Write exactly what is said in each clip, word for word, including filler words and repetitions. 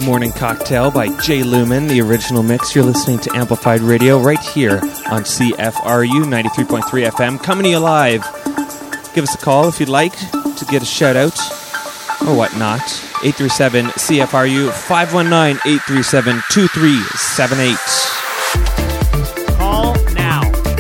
Morning Cocktail by Jay Lumen, the original mix. You're listening to Amplified Radio right here on C F R U ninety-three point three F M, coming to you live. Give us a call if you'd like to get a shout out or whatnot. eight three seven C F R U, five one nine, eight three seven, two three seven eight. Call now.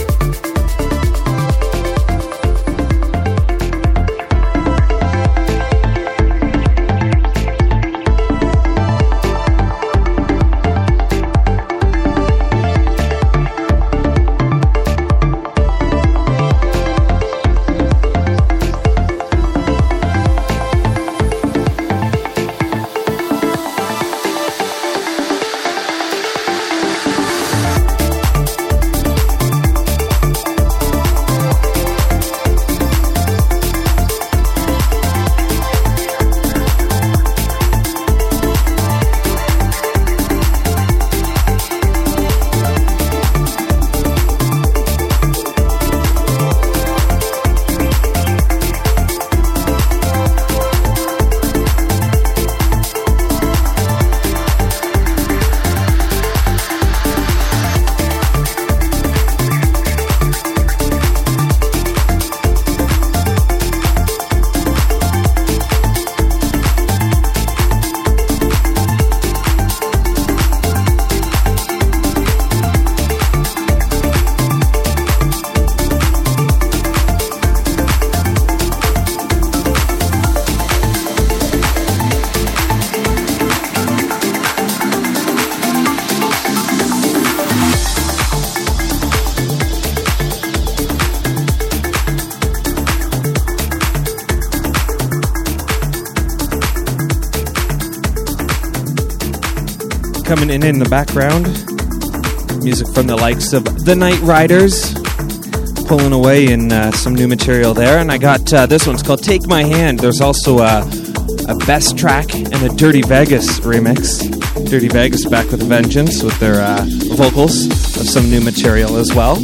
Coming in in the background, music from the likes of the Night Riders, pulling away in uh, some new material there. And I got uh, this one's called Take My Hand. There's also a, a Best track and a Dirty Vegas remix. Dirty Vegas back with a vengeance with their uh, vocals of some new material as well.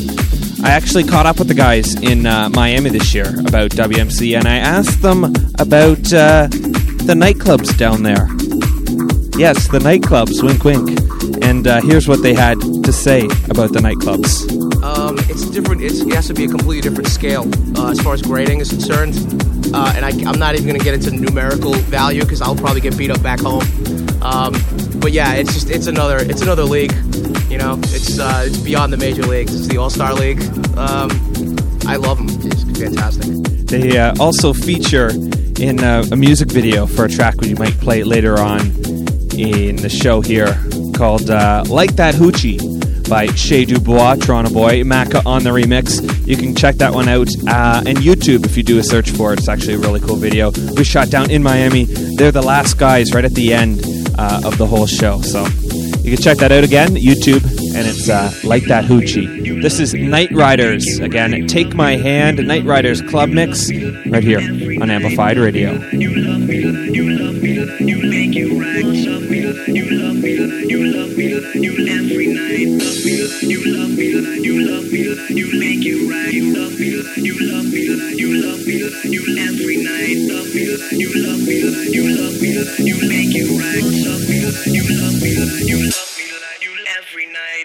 I actually caught up with the guys in uh, Miami this year about W M C, and I asked them about uh, the nightclubs down there. Yes, the nightclubs, wink wink. And uh, here's what they had to say about the nightclubs. Um, it's different. It's, it has to be a completely different scale uh, as far as grading is concerned. Uh, and I, I'm not even going to get into numerical value because I'll probably get beat up back home. Um, but yeah, it's just it's another it's another league. You know, it's uh, it's beyond the major leagues. It's the All-Star League. Um, I love them. It's fantastic. They uh, also feature in uh, a music video for a track we might play later on in the show here called uh, Like That Hoochie by Shea Dubois, Toronto boy, Macca on the remix. You can check that one out uh, on YouTube if you do a search for it. It's actually a really cool video. We shot down in Miami. They're the last guys right at the end uh, of the whole show. So you can check that out again, YouTube, and it's uh, Like That Hoochie. This is Night Riders. Again, Take My Hand, Night Riders Club Mix, right here on Amplified Radio. You love me, you love me, you make you right. Love me, you love me, you love me, you every night. Love me, you love me, you love me, you make you right. You love me, you love me, you love me, you every night. Love me, you love me, you love me, you make you right. Love me, you love me, you love me, you every night.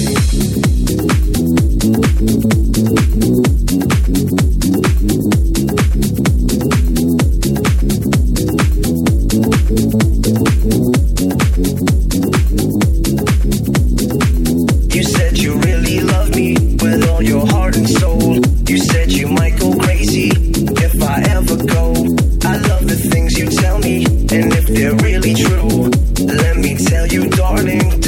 You said you really love me with all your heart and soul. You said you might go crazy if I ever go. I love the things you tell me, and if they're really true, let me tell you, darling,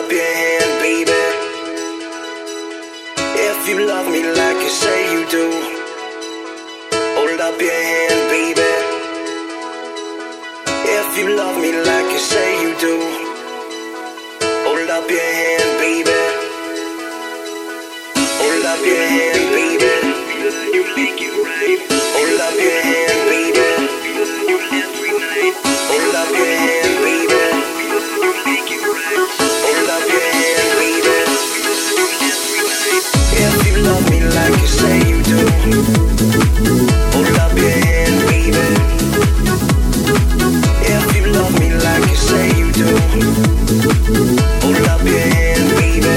up your hand, baby. If you love me like you say you do, hold up your hand, baby. If you love me like you say you do, hold up your hand, baby. Hold up your hand, baby. You make it right. Hold up your hand, baby. You every night. Hold up your hand, baby. You make it right. Hold up your hand, baby. Every night. If you love me like you say you do, hold up your hand, baby. If you love me like you say you do, hold up your hand, baby.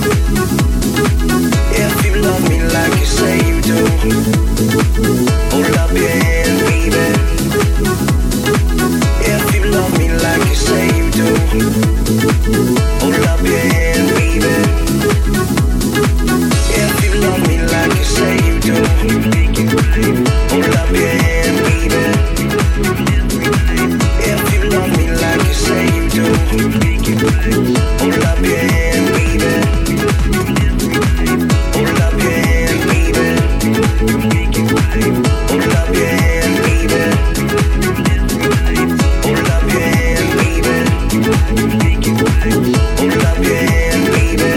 If you love me like you say you do, hold up your hand, baby. If you love me like you say you do, hold up your hand, baby. If you love me like you say you do, hold up your hand, baby. If you love me like you say you do, hold up your hand, baby. Hold up your hand, baby. Hold up your hand, baby. Hold up your hand, baby. Hold up your hand, baby.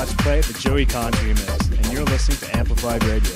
about to play the Joey Cons remix, and you're listening to Amplified Radio.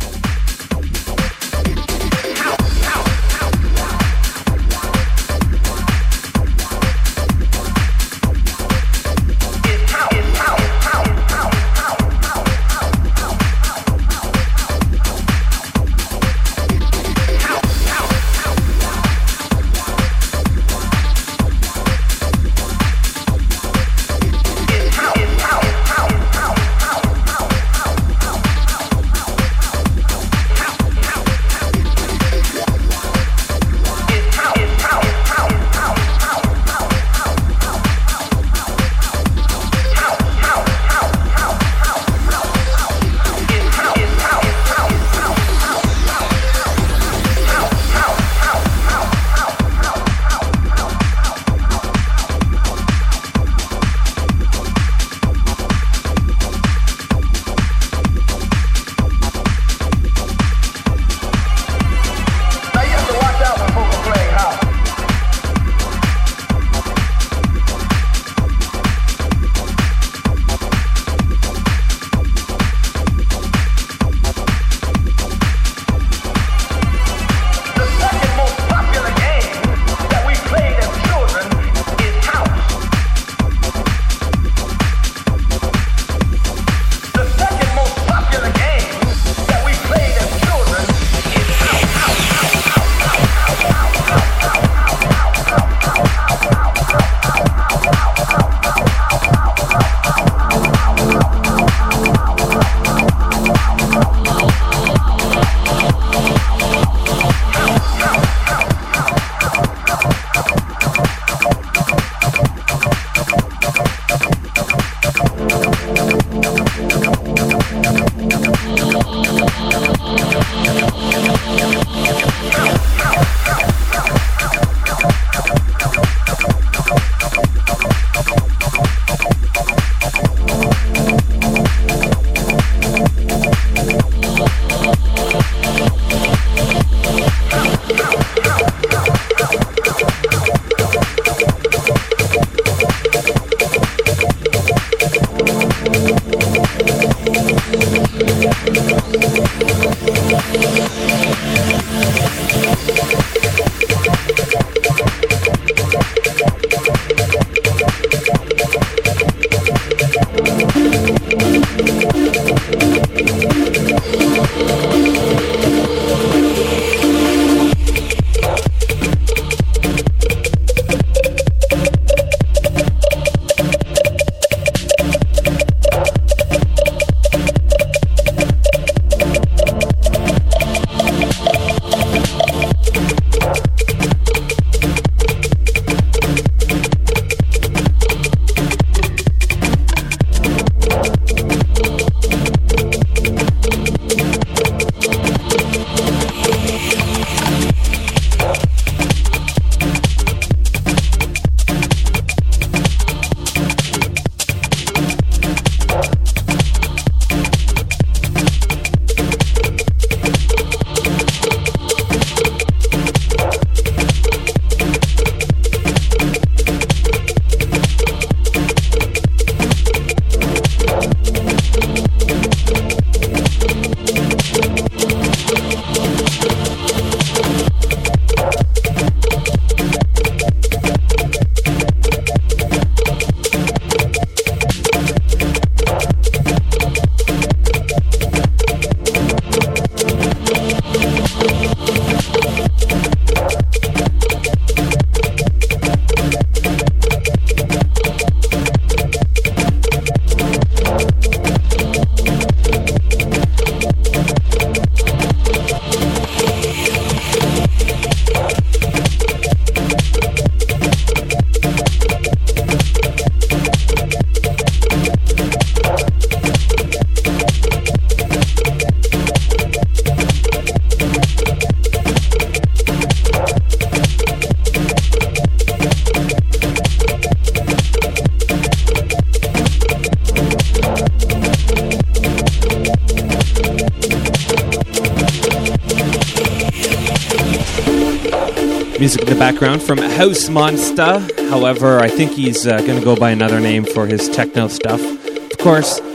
Music in the background from House Monster. However, I think he's uh, going to go by another name for his techno stuff. Of course,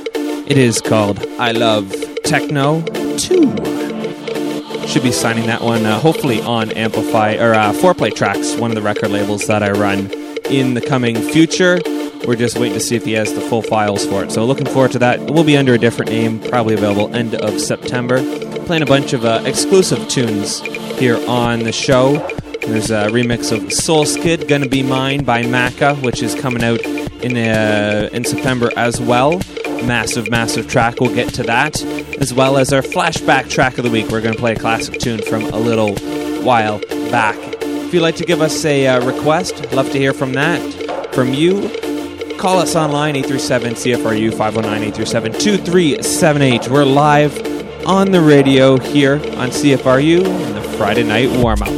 It is called I Love Techno two. Should be signing that one uh, hopefully on Amplify, or uh, Foreplay Tracks, one of the record labels that I run in the coming future. We're just waiting to see if he has the full files for it. So looking forward to that. It will be under a different name, probably available end of September. Playing a bunch of uh, exclusive tunes here on the show. There's a remix of Soul Skid, Gonna Be Mine by Macca, which is coming out in uh, in September as well. Massive, massive track. We'll get to that. As well as our flashback track of the week. We're going to play a classic tune from a little while back. If you'd like to give us a uh, request, love to hear from that, from you. Call us online, eight three seven C F R U, five oh nine, eight three seven, two three seven eight. We're live on the radio here on C F R U in the Friday night warm-up.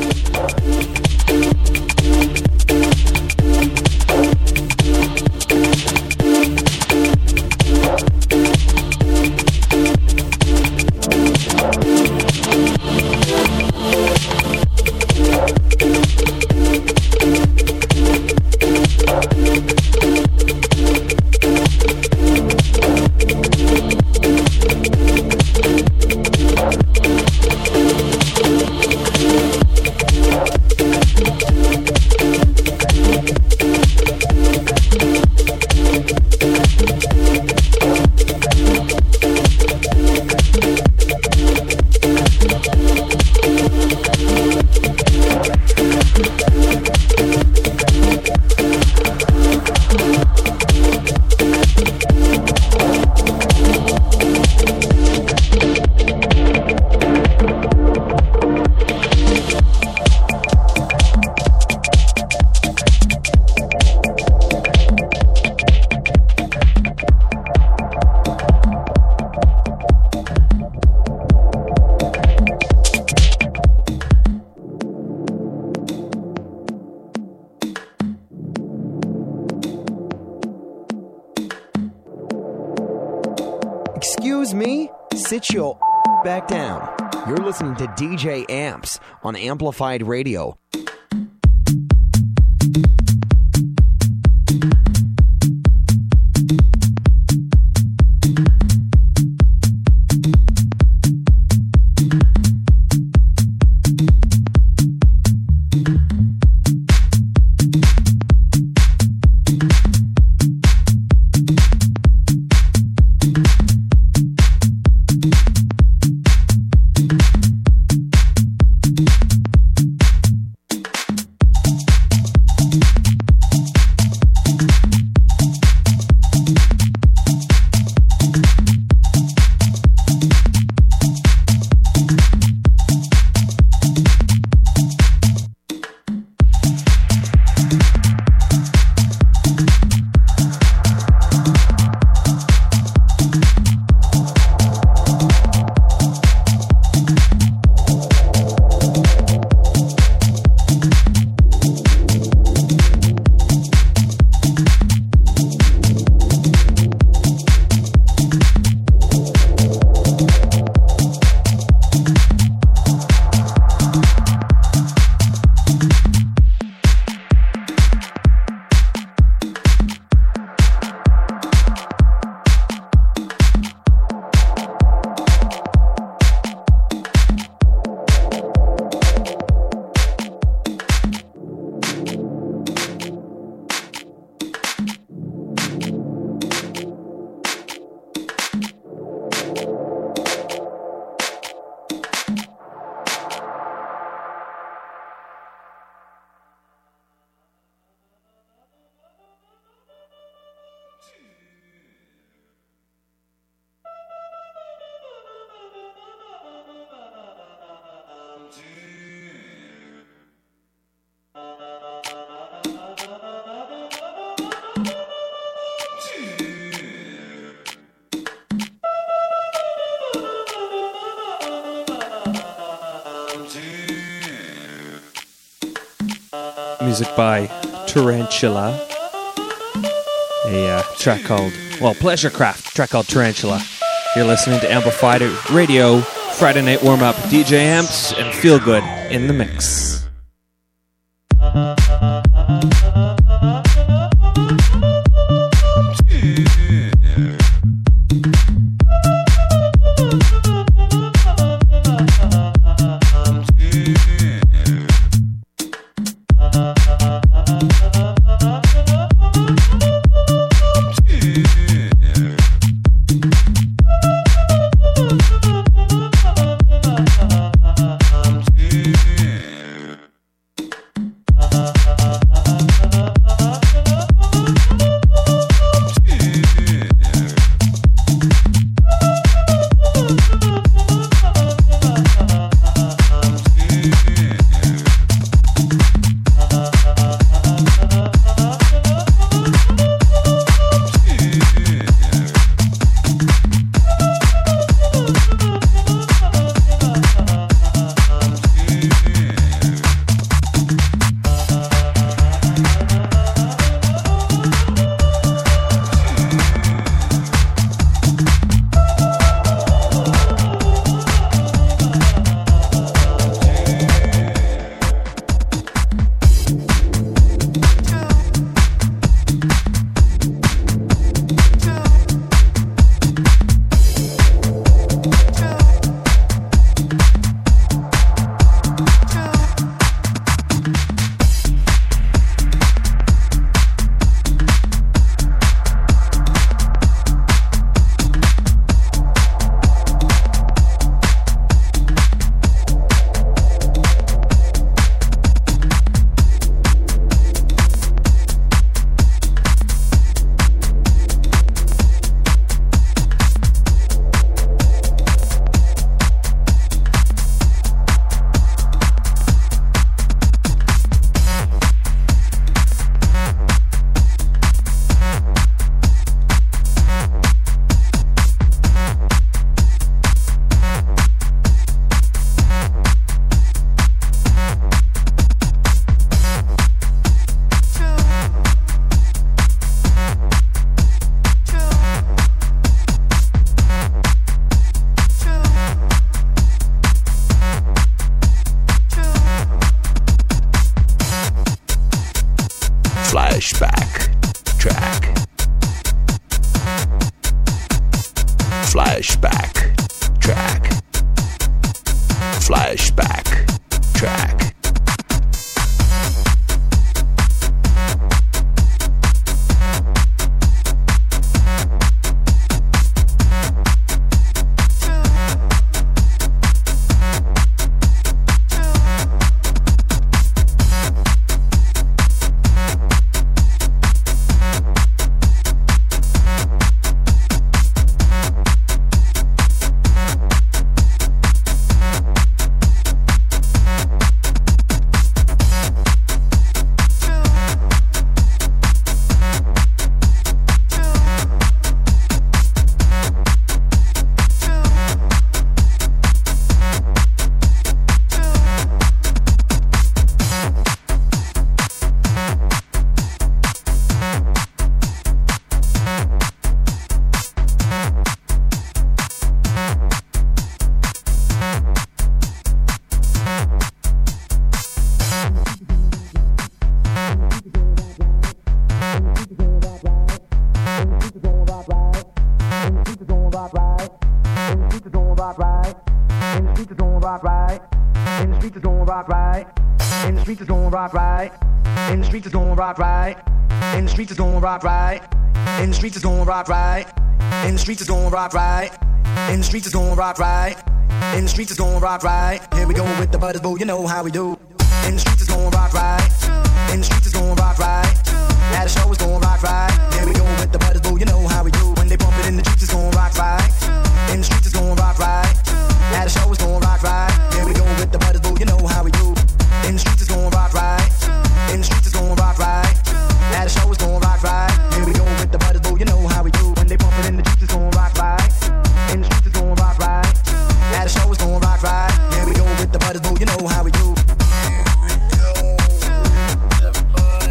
Excuse me? Sit your back down. You're listening to D J Amps on Amplified Radio. Music by Tarantula. A uh, track called, well, Pleasurecraft, track called Tarantula. You're listening to Amplified Radio, Friday Night Warm-Up, D J Amps, and Feel Good in the mix. Yeah. Flashback track. Flashback track. Streets is going rock right. In the streets is going rock right. In the streets is going rock right. Here we go with the butters, boo, you know how we do. In the streets is going rock right. In the streets is going rock right. At a show is going rock right. Here we go with the butters, boo, you know how we do. When they bump it in the streets is going rock right. In the streets is going rock right. At a show is going rock right. Here we go with the butters, boo, you know how we do. In the streets is going rock right. In the streets is going rock right. At a show is going rock right. Here we go with the butters, boo, you know how we do. When they bump it in the streets is going rock right. In the streets is going rock right. At a show is going rock right. Here we go with the butters, boo, you know how we do.